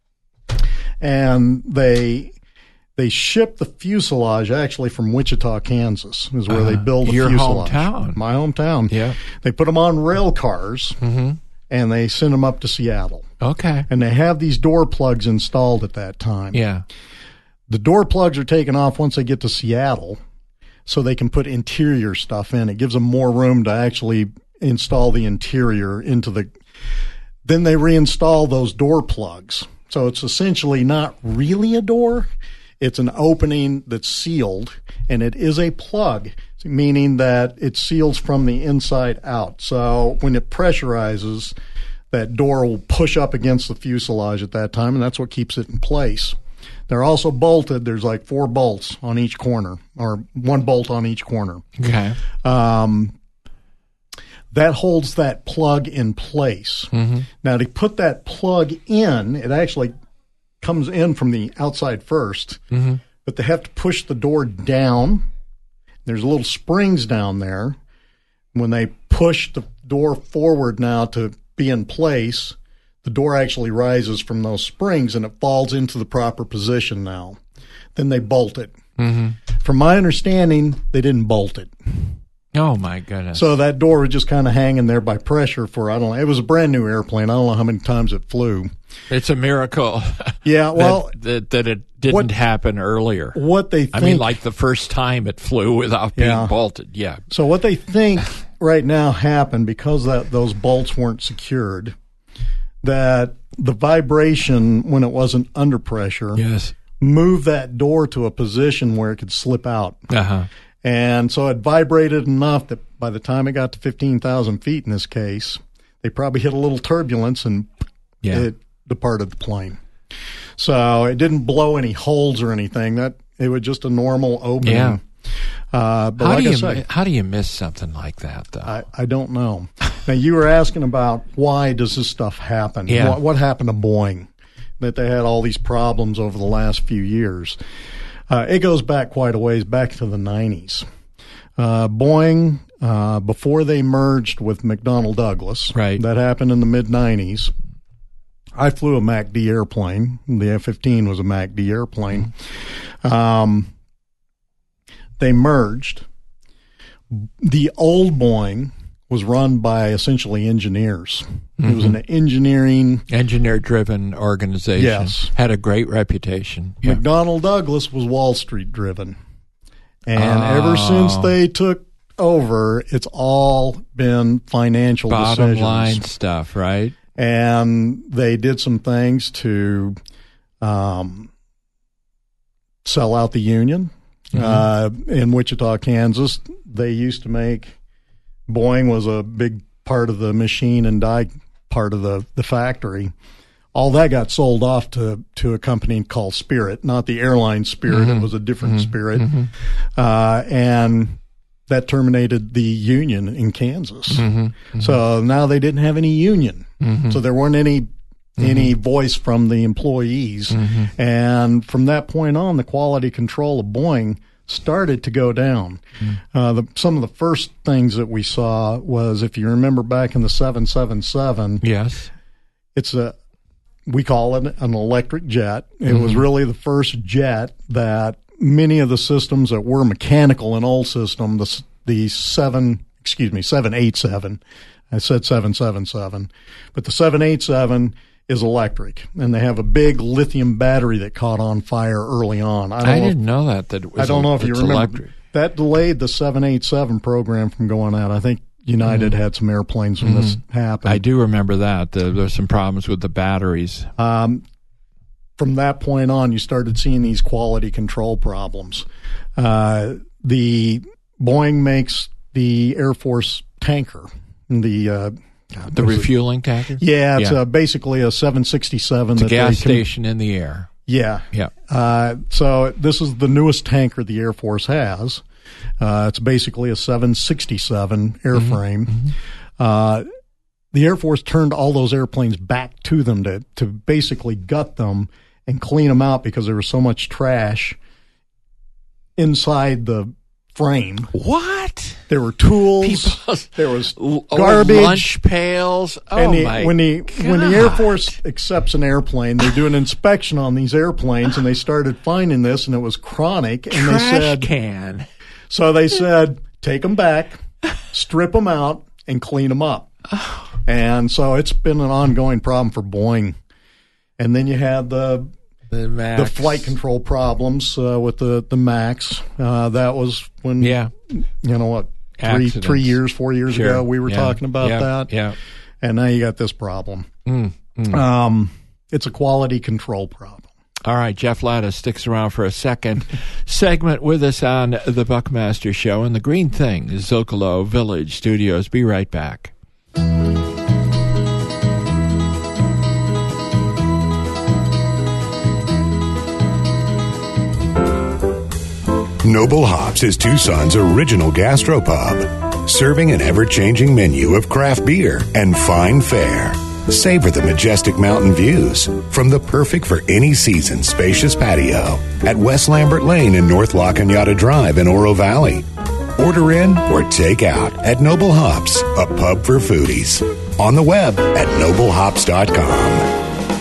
And they they ship the fuselage actually from Wichita, Kansas, is where uh, they build the your fuselage. Your hometown. My hometown. Yeah. They put them on rail cars, mm-hmm. and they send them up to Seattle. Okay. And they have these door plugs installed at that time. Yeah. The door plugs are taken off once they get to Seattle, so they can put interior stuff in. It gives them more room to actually install the interior into the... Then they reinstall those door plugs. So it's essentially not really a door. It's an opening that's sealed, and it is a plug, meaning that it seals from the inside out. So when it pressurizes, that door will push up against the fuselage at that time, and that's what keeps it in place. They're also bolted. There's like four bolts on each corner, or one bolt on each corner. Okay. Um, that holds that plug in place. Mm-hmm. Now, to put that plug in, it actually comes in from the outside first, mm-hmm. but they have to push the door down There's little springs down there. When they push the door forward now to be in place, the door actually rises from those springs and it falls into the proper position now. Then they bolt it. Mm-hmm. From my understanding, they didn't bolt it. Oh, my goodness. So that door was just kind of hanging there by pressure for, I don't know, it was a brand new airplane. I don't know how many times it flew. It's a miracle. Yeah, well. that, that, that it didn't what, happen earlier. What they think. I mean, like the first time it flew without being yeah. bolted. Yeah. So what they think right now happened, because that those bolts weren't secured, that the vibration when it wasn't under pressure yes. moved that door to a position where it could slip out. Uh-huh. And so it vibrated enough that by the time it got to fifteen thousand feet in this case, they probably hit a little turbulence and yeah. it departed the plane. So it didn't blow any holes or anything. That it was just a normal opening. Yeah. Uh, but how, like do I you, say, how do you miss something like that, though? I, I don't know. Now, you were asking about why does this stuff happen? Yeah. What, what happened to Boeing? That they had all these problems over the last few years. Uh, it goes back quite a ways, back to the nineties. Uh, Boeing, uh, before they merged with McDonnell Douglas, right. that happened in the mid nineties. I flew a M A C D airplane. The F fifteen was a M A C D airplane. Um, they merged. The old Boeing was run by essentially engineers. Mm-hmm. It was an engineering... engineer-driven organization. Yes. Had a great reputation. Yeah. McDonnell Douglas was Wall Street-driven. And oh. ever since they took over, it's all been financial Bottom decisions. line stuff, right? And they did some things to um, sell out the union. Mm-hmm. Uh, in Wichita, Kansas, they used to make... Boeing was a big part of the machine and die part of the, the factory. All that got sold off to, to a company called Spirit, not the airline Spirit. Mm-hmm. It was a different mm-hmm. Spirit. Mm-hmm. Uh, and that terminated the union in Kansas. Mm-hmm. Mm-hmm. So now they didn't have any union. Mm-hmm. So there weren't any Mm-hmm. any voice from the employees. Mm-hmm. And from that point on, the quality control of Boeing started to go down. Mm-hmm. Uh, the, some of the first things that we saw was, if you remember back in the seven seventy-seven, yes, it's a, we call it an electric jet. It mm-hmm. was really the first jet that many of the systems that were mechanical in old system, the, the seven, excuse me, seven eighty-seven, I said seven seventy-seven, but the seven eighty-seven is electric, and they have a big lithium battery that caught on fire early on. I, don't I know didn't if, know that. That it was I don't know if you remember. Electric. That delayed the seven eighty-seven program from going out. I think United mm-hmm. had some airplanes when mm-hmm. this happened. I do remember that. The, there were some problems with the batteries. Um, from that point on, you started seeing these quality control problems. Uh, the Boeing makes the Air Force tanker, the uh, God, the refueling it? tanker. Yeah, it's yeah. Uh, basically a seven sixty-seven. It's a that gas can, station in the air. Yeah, yeah. Uh, so this is the newest tanker the Air Force has. Uh, it's basically a seven sixty-seven airframe. Mm-hmm. Uh, the Air Force turned all those airplanes back to them to to basically gut them and clean them out because there was so much trash inside the frame. What? There were tools. People's there was garbage. Lunch pails. Oh, and the, my when the God. when the Air Force accepts an airplane, they do an inspection on these airplanes, and they started finding this, and it was chronic. And Trash they said, can. So they said, take them back, strip them out, and clean them up. And so it's been an ongoing problem for Boeing. And then you had the the, the flight control problems uh, with the the MAX. Uh, that was when, yeah. you know what, three Accidents. three years, four years sure. ago, we were yeah. talking about yeah. that. Yeah. And now you got this problem. Mm. Mm. Um, it's a quality control problem. All right, Jeff Latta sticks around for a second segment with us on the Buckmaster Show in the Green Thing, Zocalo Village Studios. Be right back. Noble Hops is Tucson's original gastropub, serving an ever-changing menu of craft beer and fine fare. Savor the majestic mountain views from the perfect for any season spacious patio at West Lambert Lane and North La Cañada Drive in Oro Valley. Order in or take out at Noble Hops, a pub for foodies. On the web at noble hops dot com.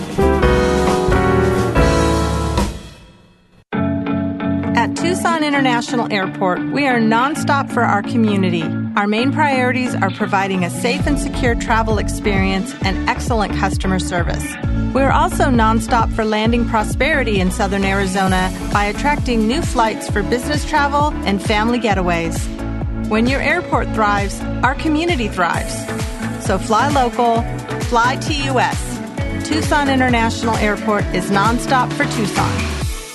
At Tucson International Airport, we are nonstop for our community. Our main priorities are providing a safe and secure travel experience and excellent customer service. We are also nonstop for landing prosperity in Southern Arizona by attracting new flights for business travel and family getaways. When your airport thrives, our community thrives. So fly local, fly T U S. Tucson International Airport is nonstop for Tucson.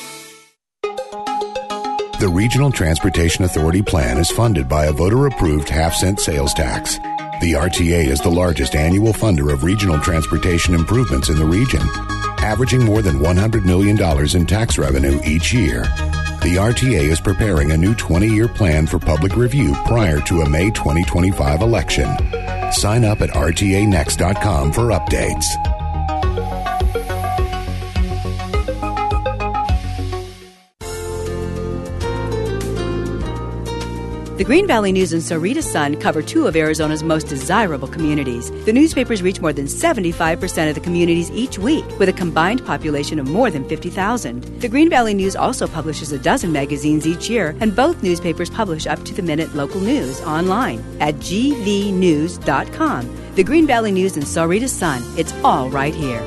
The Regional Transportation Authority plan is funded by a voter-approved half-cent sales tax. The R T A is the largest annual funder of regional transportation improvements in the region, averaging more than one hundred million dollars in tax revenue each year. The R T A is preparing a new twenty-year plan for public review prior to a May twenty twenty-five election. Sign up at R T A next dot com for updates. The Green Valley News and Sahuarita Sun cover two of Arizona's most desirable communities. The newspapers reach more than seventy-five percent of the communities each week, with a combined population of more than fifty thousand. The Green Valley News also publishes a dozen magazines each year, and both newspapers publish up-to-the-minute local news online at g v news dot com. The Green Valley News and Sahuarita Sun, it's all right here.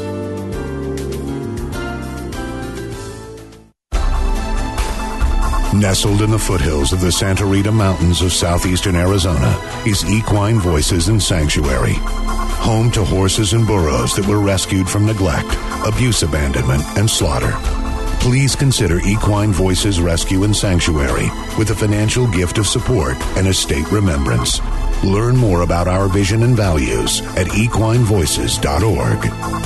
Nestled in the foothills of the Santa Rita Mountains of southeastern Arizona is Equine Voices and Sanctuary, home to horses and burros that were rescued from neglect, abuse, abandonment, and slaughter. Please consider Equine Voices Rescue and Sanctuary with a financial gift of support and a state remembrance. Learn more about our vision and values at equine voices dot org.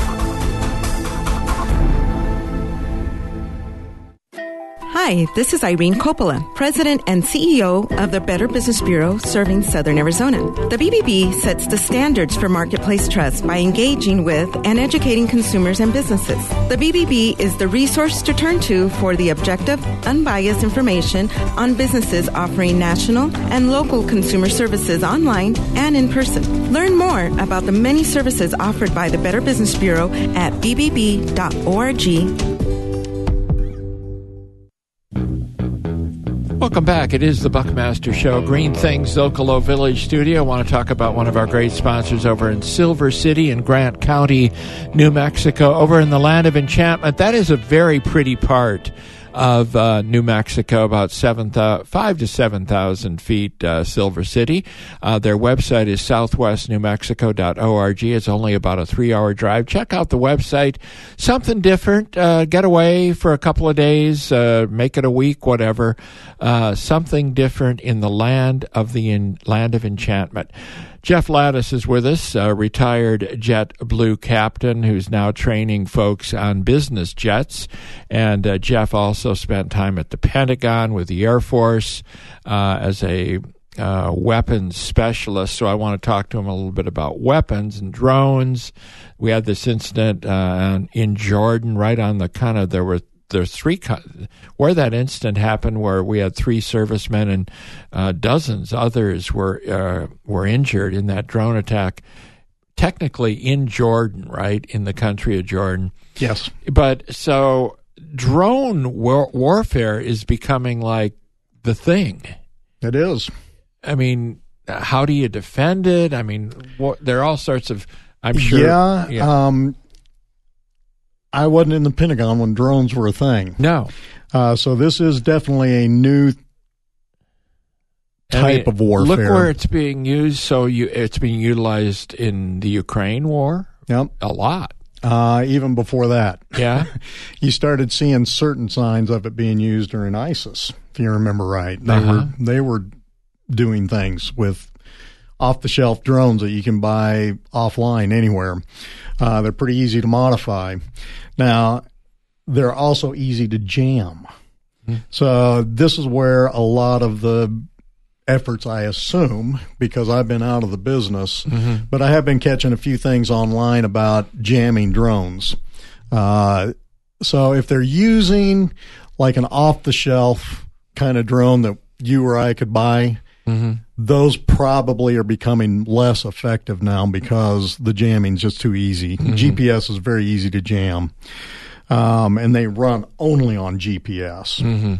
Hi, this is Irene Coppola, President and C E O of the Better Business Bureau serving Southern Arizona. The B B B sets the standards for marketplace trust by engaging with and educating consumers and businesses. The B B B is the resource to turn to for the objective, unbiased information on businesses offering national and local consumer services online and in person. Learn more about the many services offered by the Better Business Bureau at b b b dot org. Welcome back. It is the Buckmaster Show, Green Things Zocalo Village Studio. I want to talk about one of our great sponsors over in Silver City in Grant County, New Mexico, over in the Land of Enchantment. That is a very pretty part of uh, New Mexico, about seven, th- five to seven thousand feet. Uh, Silver City. Uh, their website is southwest new mexico dot org. It's only about a three-hour drive. Check out the website. Something different. Uh, get away for a couple of days. Uh, make it a week. Whatever. Uh, something different in the land of the in- land of enchantment. Jeff Lattice is with us, a retired JetBlue captain who's now training folks on business jets. And uh, Jeff also spent time at the Pentagon with the Air Force uh, as a uh, weapons specialist. So I want to talk to him a little bit about weapons and drones. We had this incident uh, in Jordan, right on the kind of, there were There's three, where that incident happened, where we had three servicemen and uh, dozens others were uh, were injured in that drone attack. Technically in Jordan, right, in the country of Jordan. Yes. But so drone war- warfare is becoming like the thing. It is. I mean, how do you defend it? I mean, what, there are all sorts of. I'm sure. Yeah. yeah. Um, I wasn't in the Pentagon when drones were a thing. No. Uh, so this is definitely a new type I mean, of warfare. Look where it's being used. So you, it's being utilized in the Ukraine war. Yep. A lot. Uh, even before that. Yeah. You started seeing certain signs of it being used during ISIS, if you remember right. They uh-huh. were they were doing things with off-the-shelf drones that you can buy offline anywhere. Uh, they're pretty easy to modify. Now, they're also easy to jam. Mm-hmm. So this is where a lot of the efforts, I assume, because I've been out of the business, mm-hmm. but I have been catching a few things online about jamming drones. Uh, so if they're using like an off-the-shelf kind of drone that you or I could buy, mm-hmm. those probably are becoming less effective now because the jamming's just too easy. Mm-hmm. G P S is very easy to jam, um, and they run only on G P S. Mm-hmm.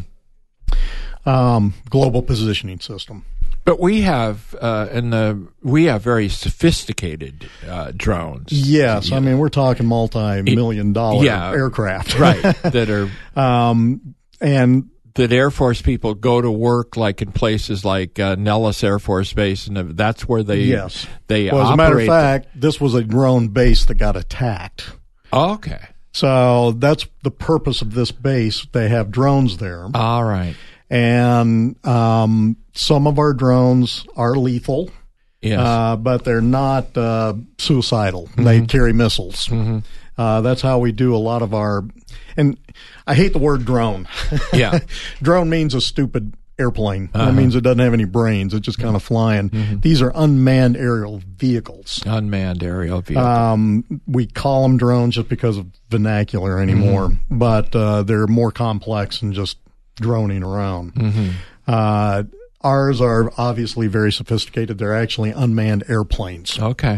Um, global positioning system. But we have uh, in the we have very sophisticated uh, drones. Yes, yeah. I mean we're talking multi-million dollar yeah, aircraft, right? That are um, and that Air Force people go to work like in places like uh, Nellis Air Force Base, and that's where they yes. they well, operate. As a matter of fact, this was a drone base that got attacked. Oh, okay, so that's the purpose of this base. They have drones there. All right. And um, some of our drones are lethal, yes. uh, but they're not uh, suicidal. Mm-hmm. They carry missiles. Mm-hmm. Uh, that's how we do a lot of our – and I hate the word drone. Yeah. Drone means a stupid airplane. Uh-huh. That means it doesn't have any brains. It's just kind of flying. Mm-hmm. These are unmanned aerial vehicles. Unmanned aerial vehicles. Um, we call them drones just because of vernacular anymore, mm-hmm. but uh, they're more complex than just – droning around. Mm-hmm. Uh, ours are obviously very sophisticated. They're actually unmanned airplanes. Okay.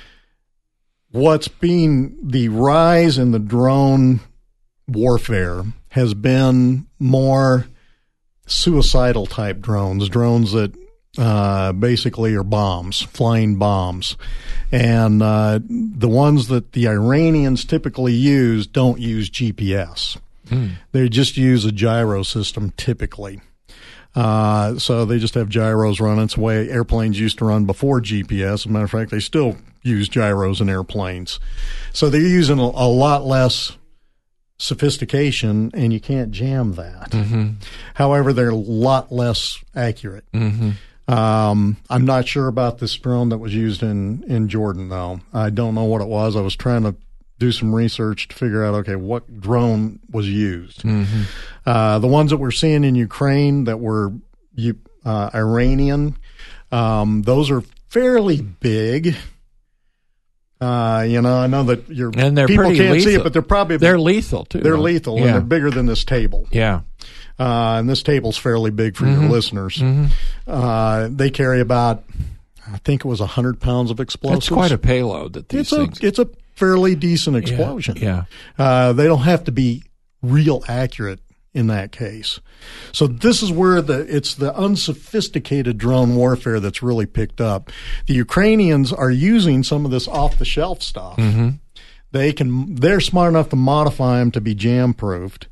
What's been the rise in the drone warfare has been more suicidal type drones, drones that uh, basically are bombs, flying bombs. And uh, the ones that the Iranians typically use don't use G P S. Hmm. They just use a gyro system typically. Uh, so they just have gyros running. It's the way airplanes used to run before G P S. As a matter of fact, they still use gyros in airplanes. So they're using a, a lot less sophistication, and you can't jam that. Mm-hmm. However, they're a lot less accurate. Mm-hmm. Um, I'm not sure about this drone that was used in, in Jordan, though. I don't know what it was. I was trying to do some research to figure out, okay, what drone was used. Mm-hmm. Uh, the ones that we're seeing in Ukraine that were uh, Iranian, um, those are fairly big. Uh, you know, I know that your and they're people pretty can't lethal. see it, but they're probably they're lethal too. They're though. lethal, yeah. and they're bigger than this table. Yeah. Uh, and this table's fairly big for mm-hmm. your listeners. Mm-hmm. Uh, they carry about, I think it was a hundred pounds of explosives. That's quite a payload. That these it's things. A, it's a fairly decent explosion. Yeah. yeah. Uh, they don't have to be real accurate in that case. So this is where the it's the unsophisticated drone warfare that's really picked up. The Ukrainians are using some of this off-the-shelf stuff. Mm-hmm. They can they're smart enough to modify them to be jam-proofed,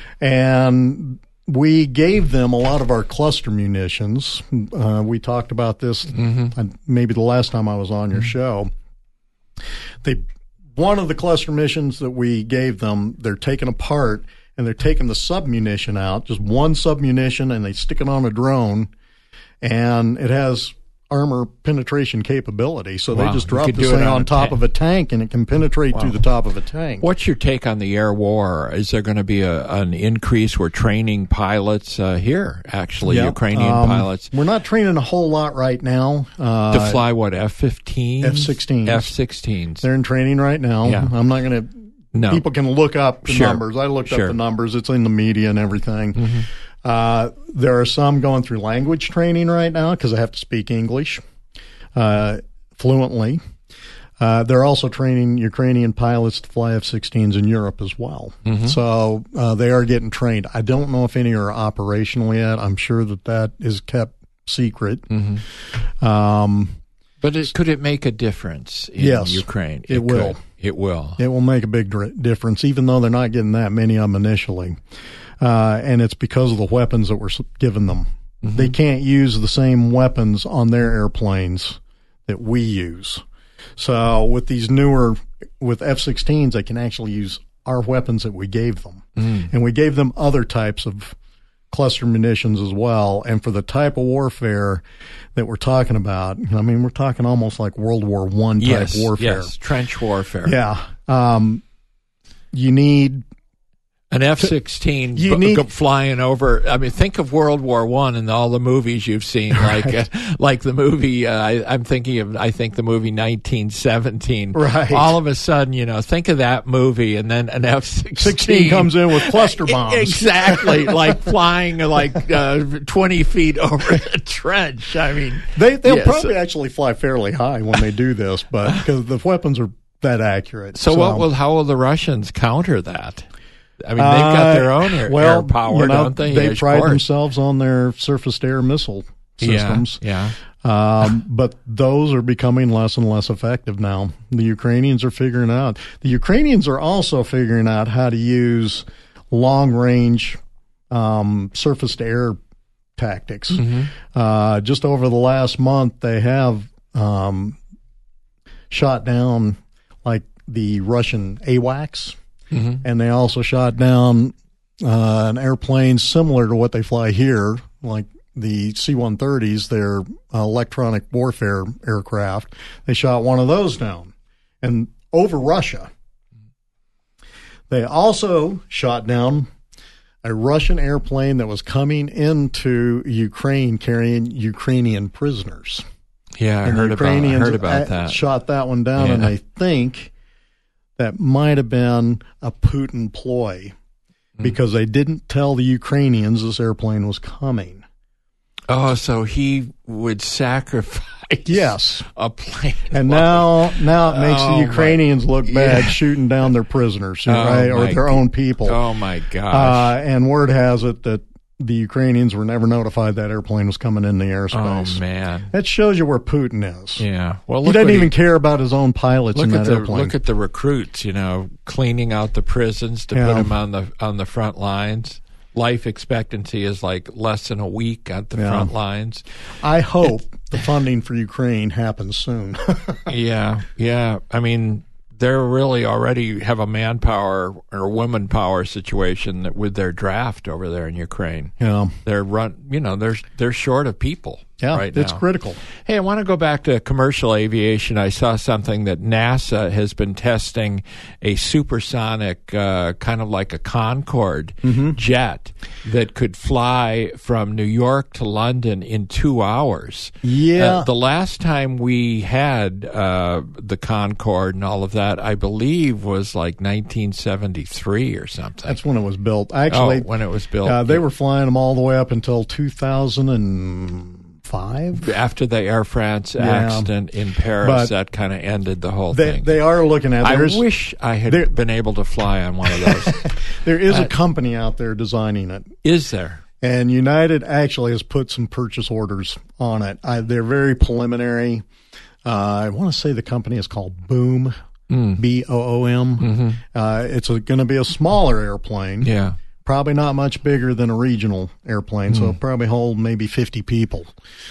and we gave them a lot of our cluster munitions. Uh, we talked about this mm-hmm. maybe the last time I was on your mm-hmm. show. They one of the cluster munitions that we gave them, they're taken apart. And they're taking the submunition out, just one submunition, and they stick it on a drone, and it has armor penetration capability. So wow. they just drop this thing on, on top tank. of a tank, and it can penetrate wow. through the top of a tank. What's your take on the air war? Is there going to be a, an increase? We're training pilots uh, here, actually, yep. Ukrainian um, pilots. We're not training a whole lot right now. Uh, to fly what, F fifteens? F sixteens. F sixteens. They're in training right now. Yeah. I'm not going to... No. People can look up the sure. numbers. I looked sure. up the numbers. It's in the media and everything. Mm-hmm. Uh, there are some going through language training right now because they have to speak English uh, fluently. Uh, they're also training Ukrainian pilots to fly F sixteens in Europe as well. Mm-hmm. So uh, they are getting trained. I don't know if any are operational yet. I'm sure that that is kept secret. Mm-hmm. Um, but it, could it make a difference in yes, Ukraine? It, it will. Could. It will. It will make a big difference, even though they're not getting that many of them initially. Uh, and it's because of the weapons that we're giving them. Mm-hmm. They can't use the same weapons on their airplanes that we use. So with these newer, with F sixteens, they can actually use our weapons that we gave them. Mm. And we gave them other types of cluster munitions as well. And for the type of warfare that we're talking about, I mean, we're talking almost like World War One type yes, warfare. Yes, trench warfare. Yeah. Um, you need An F sixteen b- need, b- flying over. I mean, think of World War One and all the movies you've seen, like right. uh, like the movie. Uh, I, I'm thinking of. I think the movie nineteen seventeen. Right. All of a sudden, you know, think of that movie, and then an F sixteen comes in with cluster bombs. Exactly, like flying like uh, twenty feet over the trench. I mean, they they'll yes. probably actually fly fairly high when they do this, but because the weapons are that accurate. So, so what will? How will the Russians counter that? I mean, they've got their own air, uh, well, air power, you know, don't they? They Of pride course. themselves on their surface-to-air missile systems. Yeah, yeah. Um, but those are becoming less and less effective now. The Ukrainians are figuring out. The Ukrainians are also figuring out how to use long-range um, surface-to-air tactics. Mm-hmm. Uh, just over the last month, they have um, shot down like the Russian AWACS. Mm-hmm. And they also shot down uh, an airplane similar to what they fly here, like the C one thirties, their uh, electronic warfare aircraft. They shot one of those down, and over Russia. They also shot down a Russian airplane that was coming into Ukraine carrying Ukrainian prisoners. Yeah, I and heard the about, I Ukrainians heard about that. Shot that one down, yeah. and I think that might have been a Putin ploy because they didn't tell the Ukrainians this airplane was coming. Oh, so he would sacrifice yes. a plane. And now now it makes oh the Ukrainians my, look bad yeah. shooting down their prisoners, oh right, or their own people. Oh, my gosh. Uh, and word has it that the Ukrainians were never notified that airplane was coming in the airspace. Oh, man. That shows you where Putin is. Yeah. Well, he doesn't even he, care about his own pilots look in at that the, airplane. Look at the recruits, you know, cleaning out the prisons to yeah. put them on the on the front lines. Life expectancy is like less than a week at the yeah. front lines. I hope the funding for Ukraine happens soon. yeah, yeah. I mean, they're really already have a manpower or woman power situation that with their draft over there in Ukraine. Yeah, they're run. You know, they're they're short of people. Yeah, right it's now. critical. Hey, I want to go back to commercial aviation. I saw something that NASA has been testing a supersonic, uh, kind of like a Concorde mm-hmm. jet that could fly from New York to London in two hours. Yeah. Uh, the last time we had uh, the Concorde and all of that, I believe, was like nineteen seventy-three or something. That's when it was built. Actually, oh, when it was built. Uh, they were flying them all the way up until two thousand five. After the Air France yeah. accident in Paris, but that kind of ended the whole they, thing. They are looking at. I wish I had been able to fly on one of those. There is uh, a company out there designing it. Is there? And United actually has put some purchase orders on it. I, they're very preliminary. Uh, I want to say the company is called Boom, mm. B O O M. Mm-hmm. Uh, it's going to be a smaller airplane. Yeah. Probably not much bigger than a regional airplane, mm. so it'll probably hold maybe fifty people.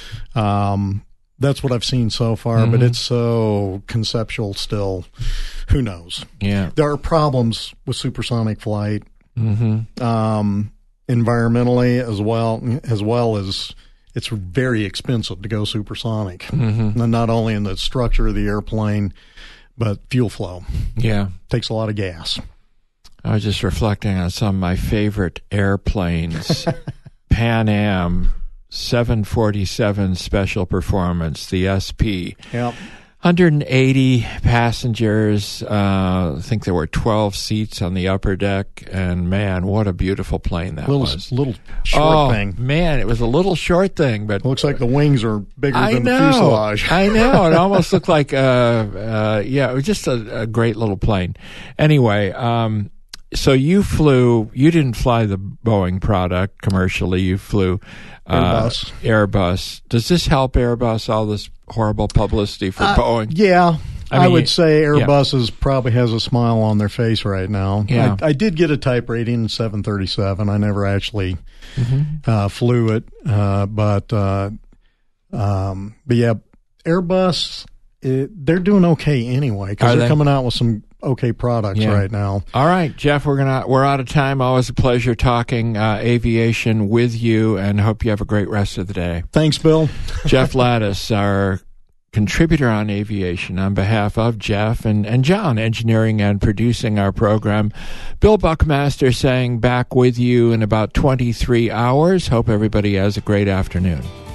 Um, that's what I've seen so far, mm-hmm. but it's so conceptual still. Who knows? Yeah. There are problems with supersonic flight, mm-hmm. um, environmentally as well, as well as it's very expensive to go supersonic. Mm-hmm. And not only in the structure of the airplane, but fuel flow. Yeah. Takes a lot of gas. I was just reflecting on some of my favorite airplanes. Pan Am seven forty-seven Special Performance, the S P. Yep. one hundred eighty passengers. Uh, I think there were twelve seats on the upper deck. And, man, what a beautiful plane that little, was. Little short oh, thing. man, it was a little short thing. But it looks like the wings are bigger I than know, the fuselage. I know. It almost looked like, uh, uh, yeah, it was just a, a great little plane. Anyway, um, so you flew, you didn't fly the Boeing product commercially, you flew uh, Airbus. Airbus. Does this help Airbus, all this horrible publicity for uh, Boeing? Yeah. I, I mean, would say Airbus yeah. is probably has a smile on their face right now. Yeah. I, I did get a type rating in seven thirty-seven. I never actually mm-hmm. uh, flew it, uh, but uh, um, but yeah, Airbus it, they're doing okay anyway because they're they? coming out with some okay products yeah. right now. All right, Jeff, we're gonna we're out of time. Always a pleasure talking uh, aviation with you, and hope you have a great rest of the day. Thanks, Bill. Jeff Lattis, our contributor on aviation, on behalf of Jeff and, and John, engineering and producing our program. Bill Buckmaster saying back with you in about twenty-three hours. Hope everybody has a great afternoon.